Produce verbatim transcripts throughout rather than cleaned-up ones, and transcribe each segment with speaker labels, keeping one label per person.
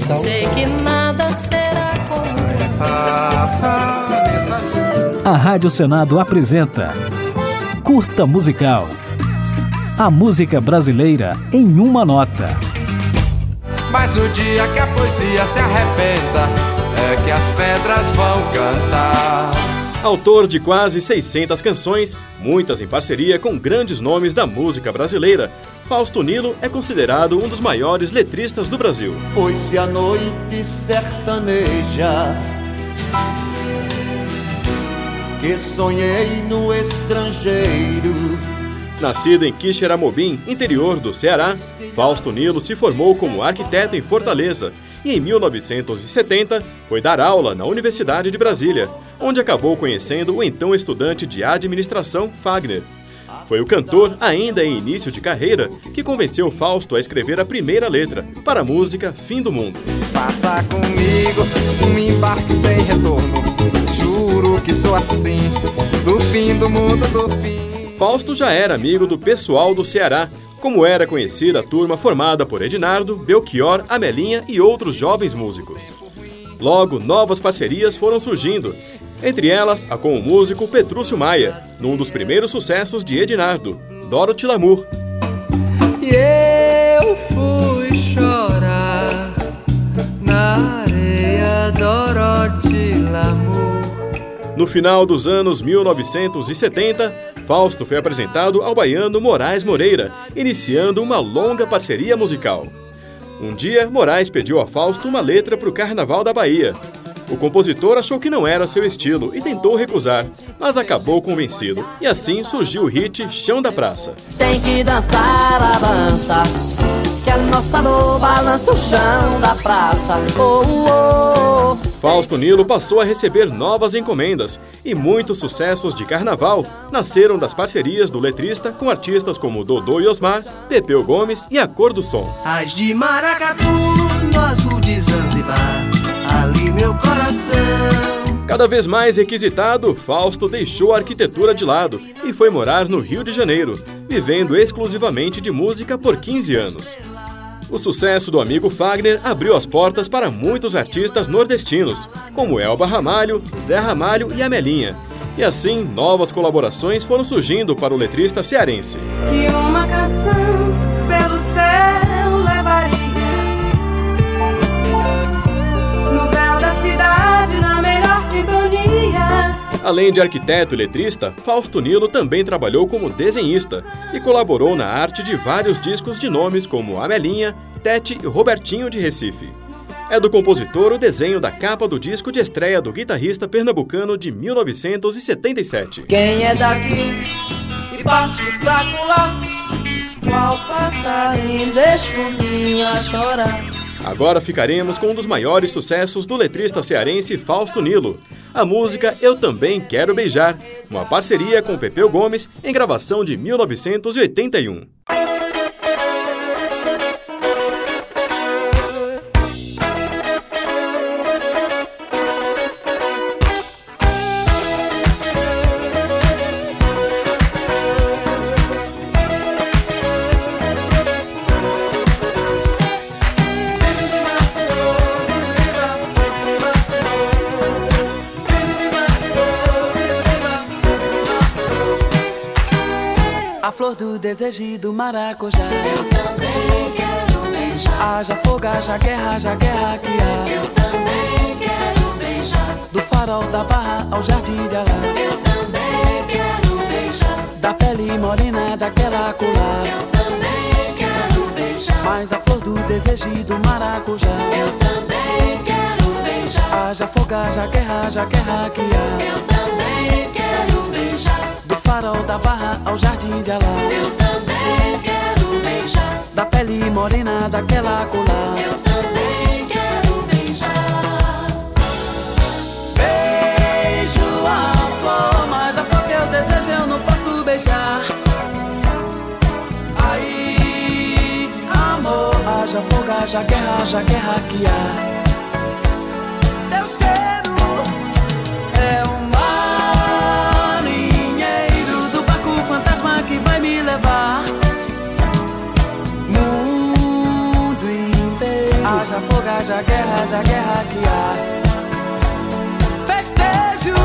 Speaker 1: coração.
Speaker 2: Sei que nada será como
Speaker 3: A Rádio Senado apresenta Curta Musical. A música brasileira em uma nota.
Speaker 4: Mas o dia que a poesia se arrebenta é que as pedras vão cantar.
Speaker 5: Autor de quase seiscentas canções, muitas em parceria com grandes nomes da música brasileira, Fausto Nilo é considerado um dos maiores letristas do Brasil.
Speaker 6: Foi-se a noite sertaneja que sonhei no estrangeiro.
Speaker 5: Nascido em Quixeramobim, interior do Ceará, Fausto Nilo se formou como arquiteto em Fortaleza e em mil novecentos e setenta foi dar aula na Universidade de Brasília, onde acabou conhecendo o então estudante de administração Fagner. Foi o cantor, ainda em início de carreira, que convenceu Fausto a escrever a primeira letra para a música Fim do Mundo.
Speaker 4: Faça comigo um embarque sem retorno, juro que sou assim, do fim do mundo, do fim.
Speaker 5: Fausto já era amigo do pessoal do Ceará, como era conhecida a turma formada por Ednardo, Belchior, Amelinha e outros jovens músicos. Logo, novas parcerias foram surgindo, entre elas a com o músico Petrúcio Maia, num dos primeiros sucessos de Ednardo, Dorothy Lamour.
Speaker 7: E eu fui chorar na areia, Dorothy Lamour.
Speaker 5: No final dos anos mil novecentos e setenta, Fausto foi apresentado ao baiano Moraes Moreira, iniciando uma longa parceria musical. Um dia, Moraes pediu a Fausto uma letra para o Carnaval da Bahia. O compositor achou que não era seu estilo e tentou recusar, mas acabou convencido. E assim surgiu o hit Chão da Praça.
Speaker 2: tem que dançar a dança, que a nossa dor balança o chão da praça. Oh, oh, oh.
Speaker 5: Fausto Nilo passou a receber novas encomendas e muitos sucessos de carnaval nasceram das parcerias do letrista com artistas como Dodô e Osmar, Pepeu Gomes e A Cor do Som.
Speaker 8: As de Maracatu, no azul de Zanzibar, ali meu coração.
Speaker 5: Cada vez mais requisitado, Fausto deixou a arquitetura de lado e foi morar no Rio de Janeiro, vivendo exclusivamente de música por quinze anos. O sucesso do amigo Fagner abriu as portas para muitos artistas nordestinos, como Elba Ramalho, Zé Ramalho e Amelinha. E assim, novas colaborações foram surgindo para o letrista cearense.
Speaker 7: Que uma canção pelo céu levaria no véu da cidade, na melhor sintonia.
Speaker 5: Além de arquiteto e letrista, Fausto Nilo também trabalhou como desenhista e colaborou na arte de vários discos de nomes como Amelinha, Tete e Robertinho de Recife. É do compositor o desenho da capa do disco de estreia do guitarrista pernambucano de mil novecentos e setenta e sete.
Speaker 7: Quem é daqui e parte pra colar, qual passarinho deixa o ninho a chorar.
Speaker 5: Agora ficaremos com um dos maiores sucessos do letrista cearense Fausto Nilo, a música Eu Também Quero Beijar, uma parceria com Pepeu Gomes em gravação de mil novecentos e oitenta e um.
Speaker 7: A flor do desejo do maracujá.
Speaker 2: Eu também quero beijar.
Speaker 7: Haja fogo, haja guerra, haja guerra que há.
Speaker 2: Eu também quero beijar.
Speaker 7: Do farol da Barra ao Jardim de Alá.
Speaker 2: Eu também quero beijar.
Speaker 7: Da pele morena daquela colar.
Speaker 2: Eu também quero beijar.
Speaker 7: Mas a flor do desejo do maracujá.
Speaker 2: Eu também quero beijar.
Speaker 7: Haja fogo, haja guerra, haja guerra que há.
Speaker 2: Eu também quero beijar.
Speaker 7: Do farol da Barra ao Jardim de Alá.
Speaker 2: Eu também quero beijar.
Speaker 7: Da pele morena daquela colar.
Speaker 2: Eu também quero beijar.
Speaker 7: Beijo a flor, mas a flor que eu desejo eu não posso beijar. Aí, amor, haja fogo, haja guerra, haja guerra que há. Teu cheiro é um marinheiro do barco fantasma que vai me levar. Mundo inteiro, haja haja fogo, haja guerra, haja guerra que há. Festejo.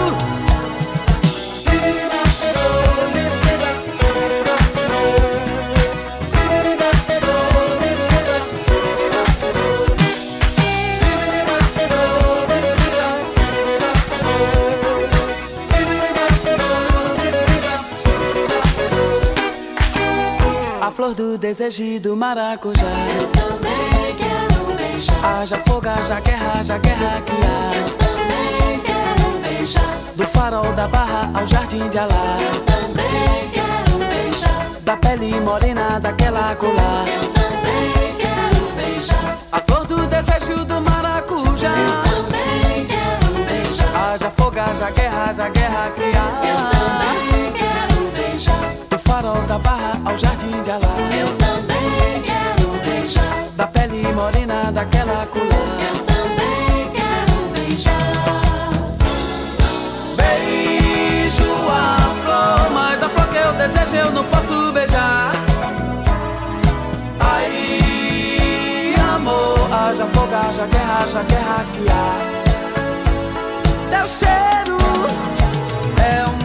Speaker 7: A flor do desejo e do maracujá.
Speaker 1: Eu também quero beijar.
Speaker 7: Haja fogo, haja guerra, haja guerra que há.
Speaker 1: Eu também quero beijar.
Speaker 7: Do farol da Barra ao Jardim de Alá.
Speaker 1: Eu também quero beijar.
Speaker 7: Da pele morena daquela colar.
Speaker 1: Eu também quero beijar.
Speaker 7: A flor do desejo do maracujá.
Speaker 1: Eu também quero beijar.
Speaker 7: Haja fogo, haja guerra, haja guerra que há.
Speaker 1: Eu também quero beijar.
Speaker 7: Do farol da Barra ao Jardim de Alá.
Speaker 1: Eu também quero beijar.
Speaker 7: Da pele morena daquela colar.
Speaker 1: Eu também quero beijar.
Speaker 7: Beijo a flor, mas a flor que eu desejo eu não posso beijar. Ai, amor, haja fogo, haja guerra, haja guerra que há. Teu cheiro é um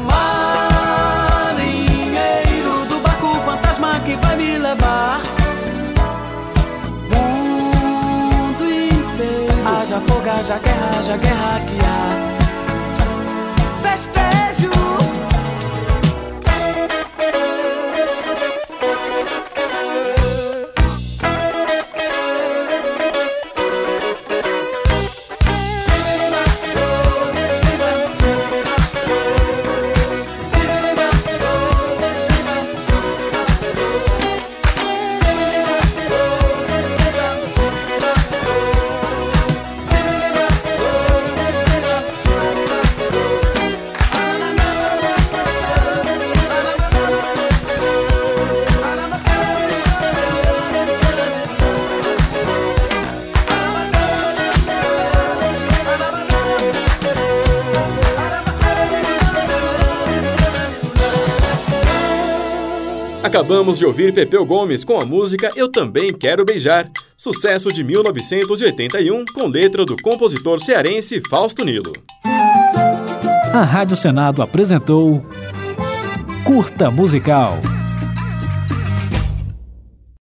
Speaker 7: marinheiro do barco fantasma que vai me levar. Mundo inteiro. Haja fogo, haja guerra, haja guerra que há. Festejo.
Speaker 5: Acabamos de ouvir Pepeu Gomes com a música Eu Também Quero Beijar, sucesso de mil novecentos e oitenta e um, com letra do compositor cearense Fausto Nilo.
Speaker 3: A Rádio Senado apresentou Curta Musical.